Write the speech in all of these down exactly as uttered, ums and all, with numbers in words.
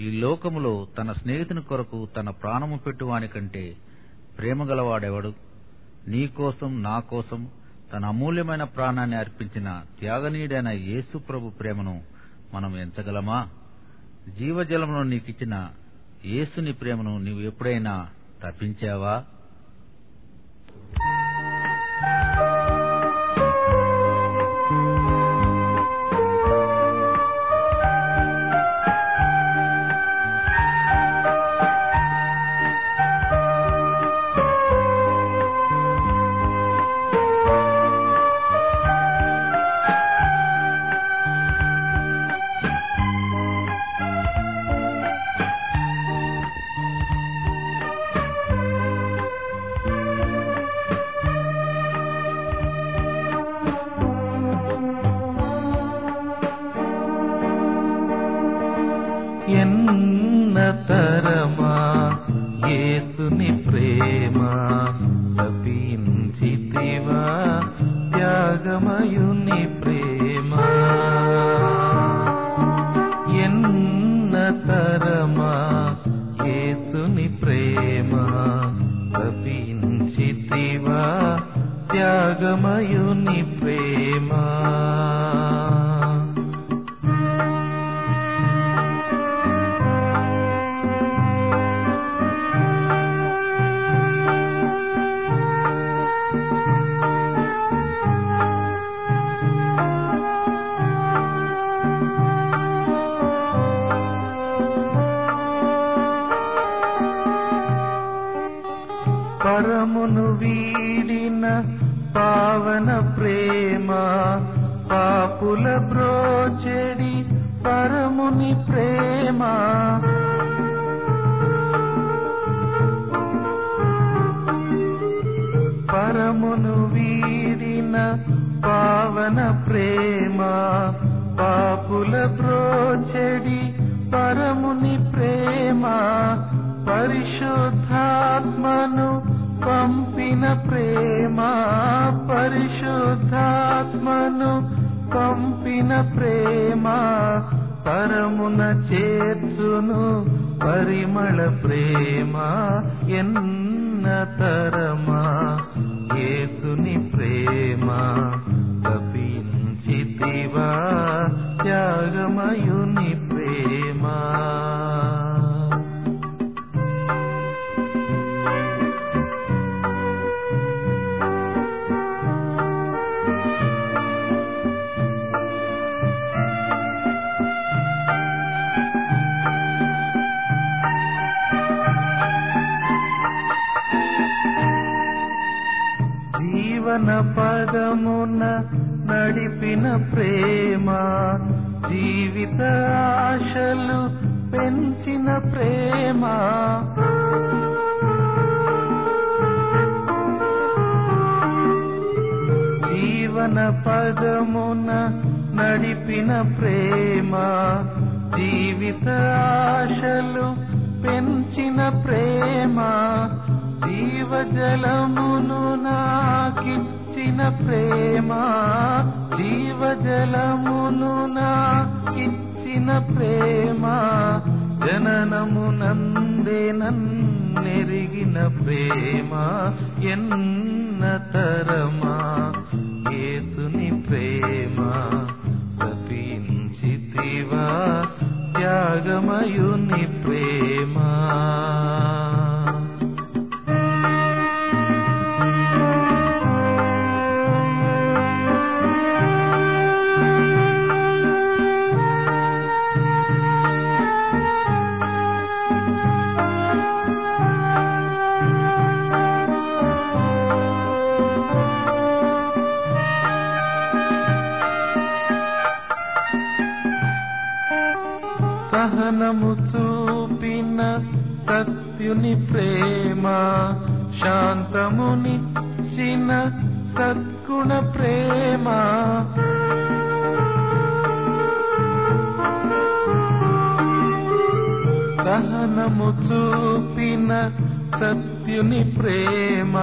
ఈ లోకములో తన స్నేహితుని కొరకు తన ప్రాణము పెట్టువాని కంటే ప్రేమగలవాడెవడు? నీ కోసం నా కోసం తన అమూల్యమైన ప్రాణాన్ని అర్పించిన త్యాగనీయుడైన యేసు ప్రభు ప్రేమను మనం ఎంచగలమా? జీవజలమును నీకిచ్చిన యేసుని ప్రేమను నీవు ఎప్పుడైనా తప్పించావా? ఎన్నతరమా యేసుని ప్రేమ తపించితివా త్యాగమయుని ప్రేమ. ఎన్నతరమా యేసుని ప్రేమ తపించితివా త్యాగమయుని ప్రేమ. పరమును వీడిన పావన ప్రేమ పాపుల బ్రోచెడి పరముని ప్రేమ. పరమును వీడిన పావన ప్రేమ పాపుల బ్రోచెడి పరముని ప్రేమ. పరిశుద్ధాత్మను పంపిన ప్రేమ పరిశుద్ధాత్మను పంపిన ప్రేమ. పరమున చేర్చును పరిమళ ప్రేమ. ఎన్నతరమా యేసుని ప్రేమ తపించితివా త్యాగమయుని ప్రేమ. జీవన పదమున నడిపిన ప్రేమ జీవిత ఆశలు పెంచిన ప్రేమ. జీవన పదమున నడిపిన ప్రేమ జీవిత ఆశలు పెంచిన ప్రేమ. జీవజలమును నాకిచ్చిన ప్రేమ జీవజలమును నాకిచ్చిన ప్రేమ. జననమునందే నన్నెరిగిన ప్రేమ. ఎన్నతరమా యేసుని ప్రేమ తపించితివా త్యాగమయుని ప్రేమ. సహనము చూపిన సత్యుని ప్రేమ శాంతమునిచ్చిన సద్గుణ ప్రేమ. సహనము చూపిన సత్యుని ప్రేమ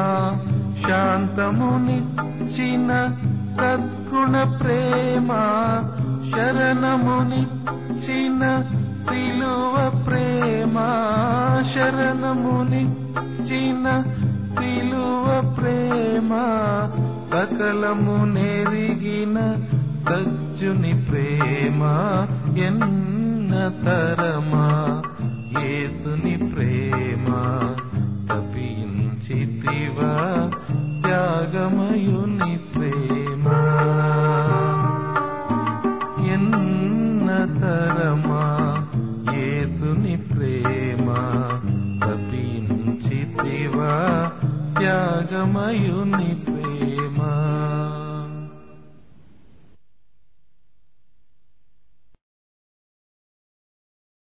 శాంతమునిచ్చిన సద్గుణ ప్రేమ. శరణమునిచ్చిన సిలువ ప్రేమ శరణమునిచ్చిన సిలువ ప్రేమ సకలము నెరిగిన సజ్జుని ప్రేమ ఎన్నతరమా యేసుని ప్రేమ తపించితివా త్యాగమయుని ప్రేమ ఎన్నతరమా యేసుని ప్రేమ తపించితివా త్యాగమయుని